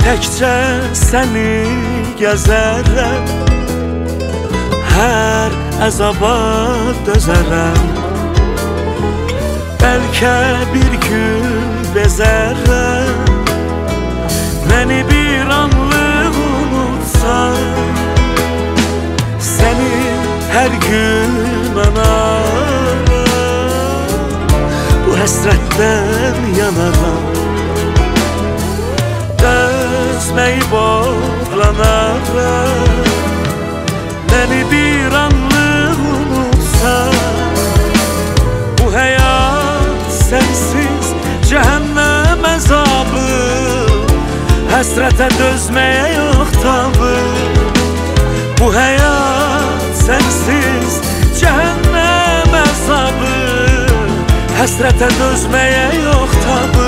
Təkcə səni gəzərəm, hər əzaba dözərəm. Bəlkə bir gün bezərəm, məni bir anlıq unutsan. Səni hər gün anaram, bu həsrətdən yanaram. Dözməyib oğlanaram, məni bir anlıq unutsan. Bu həyat sənsiz cəhənnəm əzabı, həsrətə dözməyə yox tabı. Bu həyat sənsiz cəhənnəm əzabı, həsrətə dözməyə yox tabı.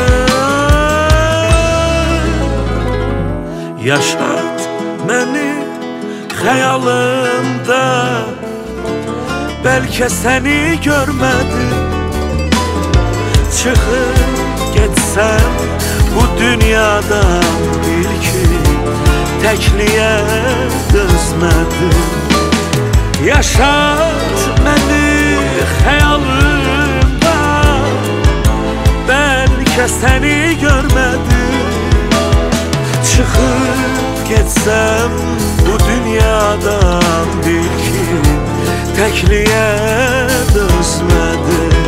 Yaşat məni xəyalımda, bəlkə səni görmədim. Çıxıb getsəm bu dünyadan, bil ki təkliyə dözmədim. Yaşat məni xəyalımda, bəlkə səni görmədim. Çıxıb getsəm bu dünyadan, bil ki təkliyə dözmədim.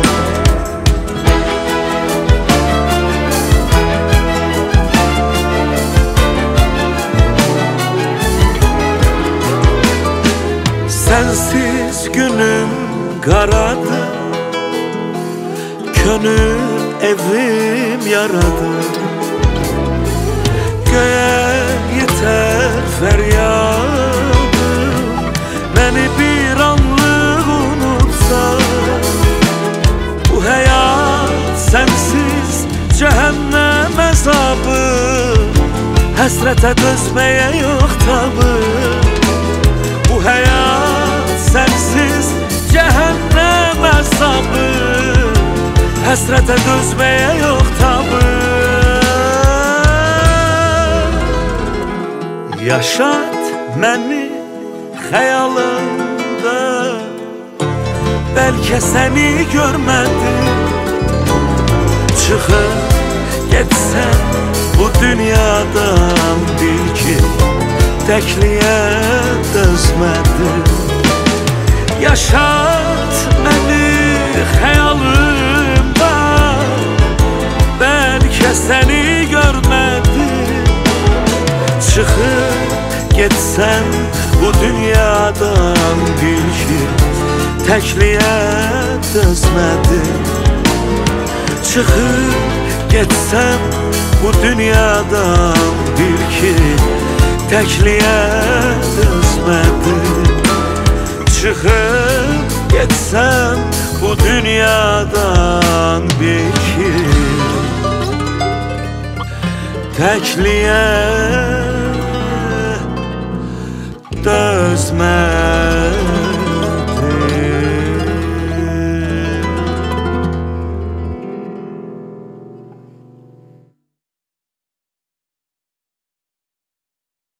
Sənsiz günüm qaradır, könül evim yaradır. Göğe yeter feryadım, məni bir anlıq unutsan. Bu həyat sənsiz cəhənnəm əzabı, həsrətə dözməyə yox tabı. Bu həyat sənsiz cəhənnəm əzabı, həsrətə dözməyə yox tabı. Yaşat məni xəyalımda, bəlkə səni görmədim. Çıxıb getsəm bu dünyadan, bil ki təkliyə dözmədim. Yaşat məni xəyalımda, bəlkə səni görmədim. Çıxıb getsəm bu dünyadan, bil ki təkliyə dözmədim. Çıxıb getsəm bu dünyadan, bil ki təkliyə dözmədim. Çıxıb getsəm bu dünyadan, bil ki təkliyə